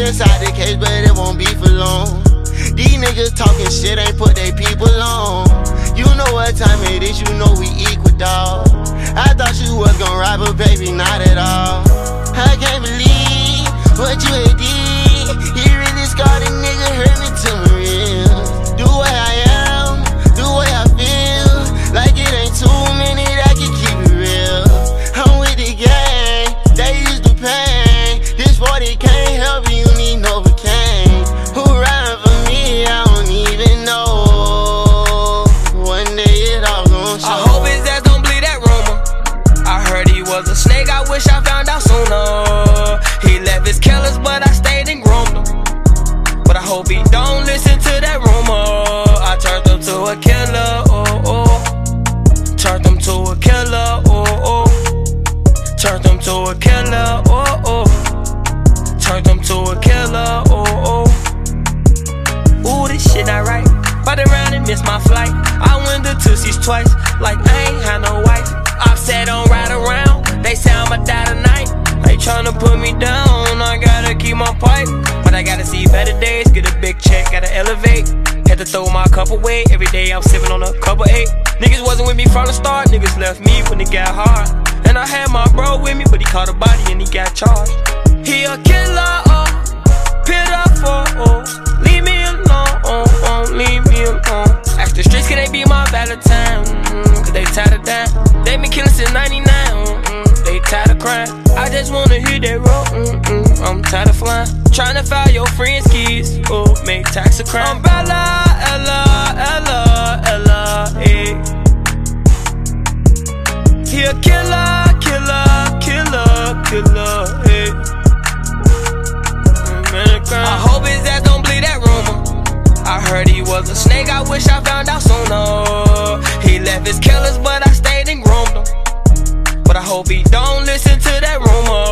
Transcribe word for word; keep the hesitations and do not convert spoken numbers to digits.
inside the cage, but it won't be for long. These niggas talking shit ain't put they people on. You know what time it is, you know we equal, dawg. I thought you was gon' ride, but baby, not at all. I can't believe what you had did. You really scarred a nigga, hurt me to my real. The way I am, the way I feel, like it ain't too many that can keep it real. I'm with the gang, they used to pain. This forty can't help you, you need Novocaine. Who riding for me, I don't even know. One day it all gon' show. I hope his ass don't believe that rumor. I heard he was a snake, I wish I found out sooner. He left his killers, but I stayed and groomed him. But I hope he don't listen to that rumor. I turned him to a killer, oh oh. Turned him to a killer, oh oh. Turned him to a killer, oh oh. Turned him to a killer, oh oh. Ooh, this shit not right. Ride around and miss my flight. I went to Tootsie's twice, like I ain't had no wife. I said don't ride around, they say I'ma die tonight. They tryna put me down, I gotta keep my pipe. But I gotta see better days, get a big check, gotta elevate. Had to throw my cup away, every day I'm sipping on a cup of eight. Niggas wasn't with me from the start, niggas left me when it got hard. And I had my bro with me, but he caught a body and he got charged. He a killer, oh, pit up for, oh. Leave me alone, oh, oh, leave me alone. Ask the streets, can they be my Valentine? Mm, Cause they tired of dying. They been killing since ninety-nine, mm, they tired of crying. I just wanna hit that road, mm, mm, I'm tired of flying. Tryna file your friend's keys, oh, make tax a crime. Umbrella, Ella, Ella, Ella, eh. He a killer, killer, killer, killer, eh. I hope his ass don't believe that rumor. I heard he was a snake, I wish I found out sooner. He left his killers, but I stayed and groomed him. But I hope he don't listen to that rumor.